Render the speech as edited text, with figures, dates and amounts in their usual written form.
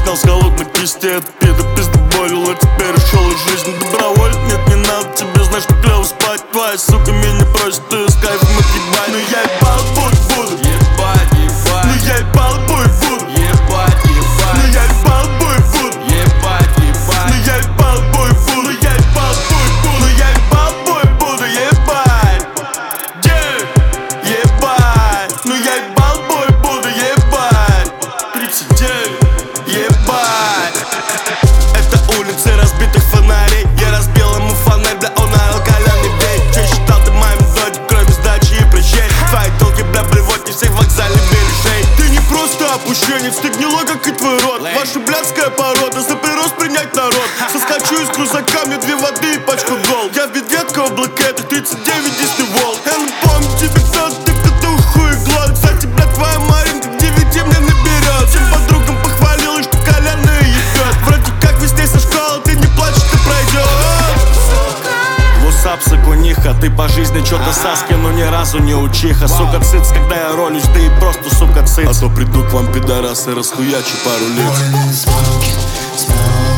снял с холодной кисти от пида, пиздоболил, а теперь ушел из жизни добровольно. Нет, не надо тебе, знаешь, как клево спать. Твоя сука меня просит, ты с кайфом отъебать. Но я ебал буду, ебать, ебать. но я ебал буду, ебать, ебать. но я ебал буду, ебать, ебать. но я ебал буду, но я ебал буду, но я ебал буду, ебать, ебать, но я ебал буду, ебать, 39, ебать. Это улицы разбитых фонарей. Я разбил ему фонарь, да он орал коляный бей. Че считал ты моим додик, кроме сдачи и прыщей? Твои толки, бля, блевот, не всех вокзальных бережей. Ты не просто опущенец, ты гнилой, как и твой род. Ваша блядская порода, за прирост принять народ. Соскочу из крузака, мне 2 воды и пачку гол. Я в ведветка блэкэта, 39 Disney World. Я не помню тебе кто, ты кто хуй глот. Кстати, блядь, твоя Маринка к 9 мне наберет. Всем подругам похвалила, что коляная ебет. Вроде как весной со школы, ты не плачешь, ты пройдешь. Вусап, сакуниха, ты по жизни чё-то Саски, но ни разу не учиха. Сука, цыц, когда я ролюсь, ты и просто, сука, цыц. А то приду к вам, пидорасы, расхуячу пару лиц. Morning smoking, smoke.